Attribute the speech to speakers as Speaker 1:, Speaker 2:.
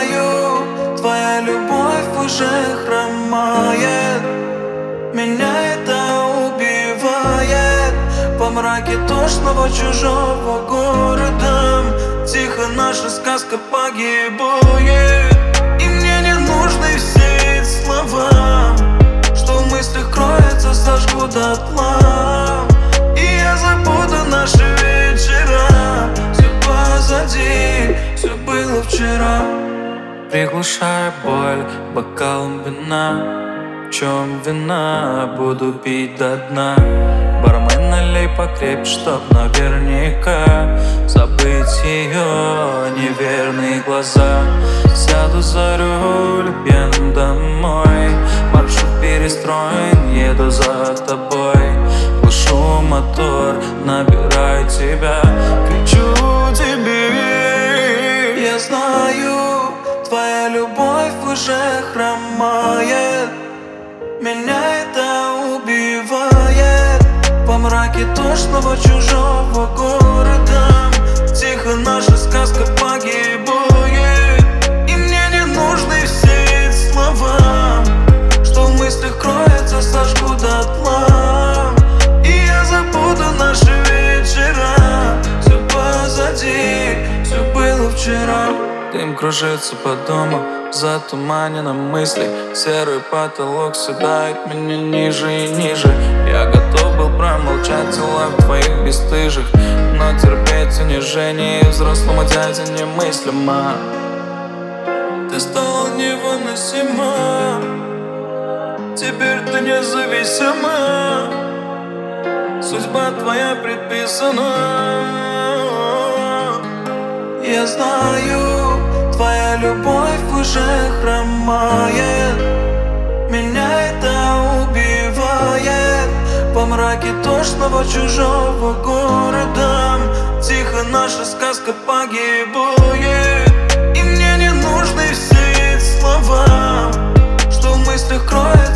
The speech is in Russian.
Speaker 1: знаю, твоя любовь уже хромает. Меня это убивает. По мраке тошного чужого города тихо наша сказка погибает. И мне не нужны все эти слова, что в мыслях кроется, сожгу дотла. И я забуду наши вечера. Все позади, все было вчера.
Speaker 2: Приглушая боль бокалом вина. В чем вина? Буду пить до дна. Бармен, налей покрепче, чтоб наверняка забыть ее неверные глаза. Сяду за руль, пьяным домой. Маршрут перестроен, еду за тобой. Глушу мотор, набираю тебя, кричу тебе.
Speaker 1: Я знаю, твоя любовь уже хромает. Меня это убивает. По мраке тошного чужого города тихо наша сказка погибает. И мне не нужны все эти слова, что в мыслях кроется, сожгу дотла. И я забуду наши вечера. Все позади, все было вчера.
Speaker 2: Дым кружится по дому, затуманенным мысли. Серый потолок седает меня ниже и ниже. Я готов был промолчать дела твоих бесстыжих, но терпеть унижение взрослому дяде немыслимо.
Speaker 1: Ты стала невыносима, теперь ты независима. Судьба твоя предписана. Я знаю, твоя любовь уже хромает. Меня это убивает. По мраке тошного чужого города тихо наша сказка погибает. И мне не нужны все эти слова, что в мыслях кроется,